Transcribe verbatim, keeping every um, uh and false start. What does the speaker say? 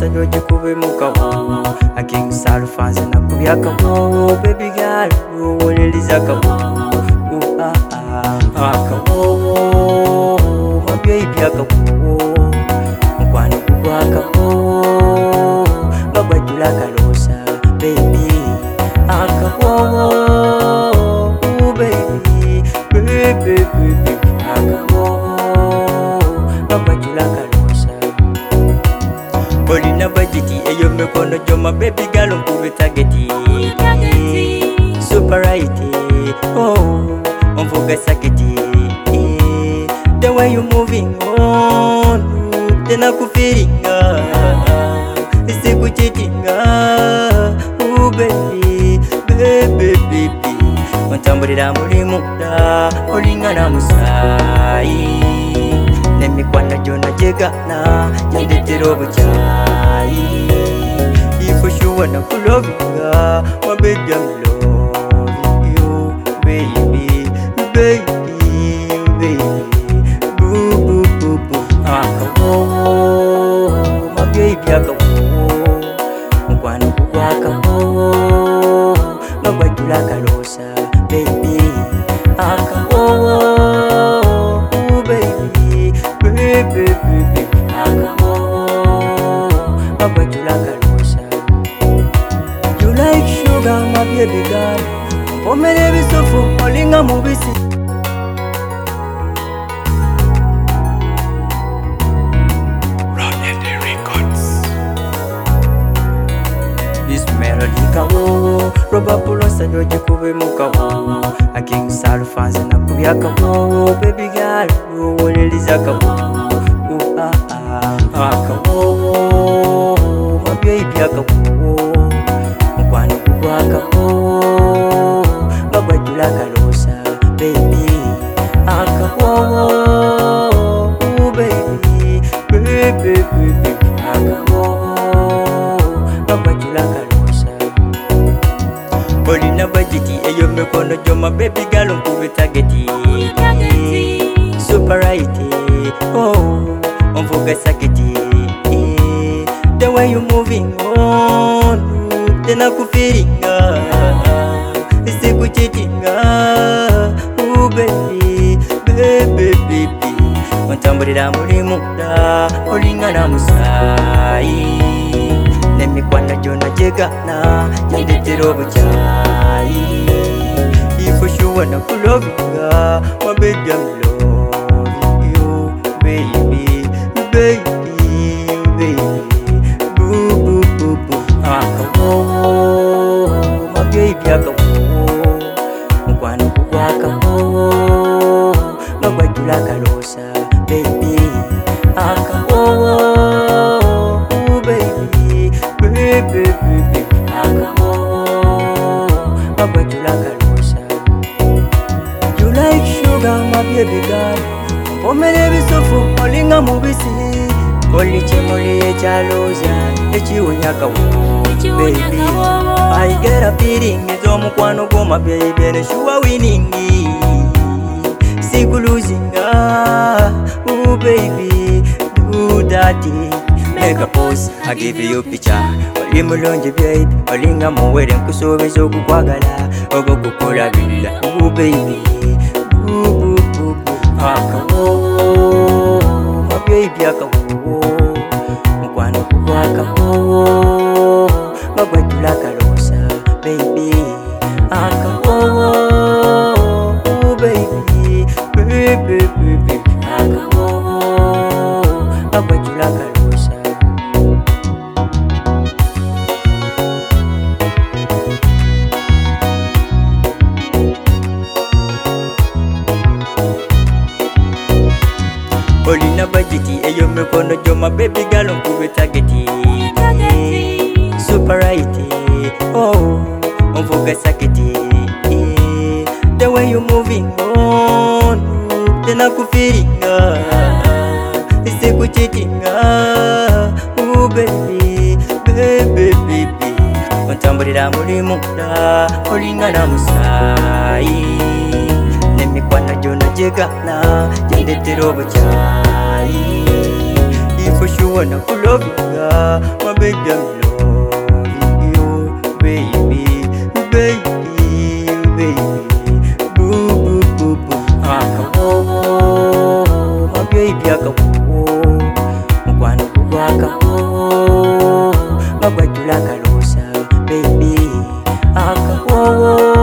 pulosa nyoji kube mukawo Aking salu fans na kubya kawo Baby girl, uwoleliza kawo Uh ah ah kawo My baby kawo Mkwano kubwa kawo Magwajula kalosa baby Akawo Uh baby Baby baby Akawo Magwajula kalosa Olina budgeti eyo mekono joma baby girl nkube targeti Super right oh Mvuga saketi The way you moving on Tena kufiringa Isiku cheatinga Oh baby Baby baby Ontamburira muri muda Olingana musai Nemikwana jona jegana Jandetero buchai If you wanna kulovinga My baby I'm loving you Baby Baby Baby Boo boo boo boo Akawo My baby akawo Mkwano kukwa akawo Magwajula kalosa Baby Akawo Baby Baby baby Akawo Magwajula kalosa You like sugar my baby girl Mpomele bisofu olinga mubisi This melody kawo Roba pulosa nyoji kube mukawo Aking salu fans na kubya kawo Baby girl, uwoleliza kawo Uh ah ah kawo My baby kawo Mkwano kubwa kawo Magwajula kalosa baby Akawo Uh baby Baby baby Akawo Magwajula kalosa Olina budgeti eyo mekono joma baby girl nkube targeti Super right oh Mvuga saketi The way you moving on Tena kufiringa Isiku cheatinga Oh baby Baby baby Ontamburira muri muda Olingana musai Nemikwana jona jegana Jandetero buchai If you wanna kulovinga My baby I'm loving you Baby Baby Baby Boo boo boo boo Akawo My baby akawo Mkwano kukwa akawo Magwajula kalosa Baby Akawo Baby Baby baby Akawo Magwajula kalosa You like sugar my baby girl Mpomele bisofu olinga mubisi Oli chemoli echaloza Echiwonya kawo Baby I get a feeling Ezo mukwano go my baby And you are winning Siku losing Oh baby Do that Make a pose I give you a picture Oli mulonje baby Olinga muwele nkusobeza okukwagala Ogo kukola bila Oh baby Boo boo boo boo Akawo My baby akawo Mkwano kukwa akawo Magwajula kalosa Baby Akawo Oh baby Baby baby Akawo Magwajula kalosa Olina budgeti eyo mekono joma baby girl nkube targeti Super right oh Mvuga saketi The way you moving on Tena kufiringa Isiku cheatinga Oh baby Baby baby Ontamburira muri muda Olingana musai Nemikwana jona jegana Jandetero buchai If for sure wanna love you, my baby, I'm loving you, baby, baby, baby, boo, boo, boo, boo. Akawo, my baby, akawo, mukwana kugwa akawo, magwajula kalosa, baby, akawo.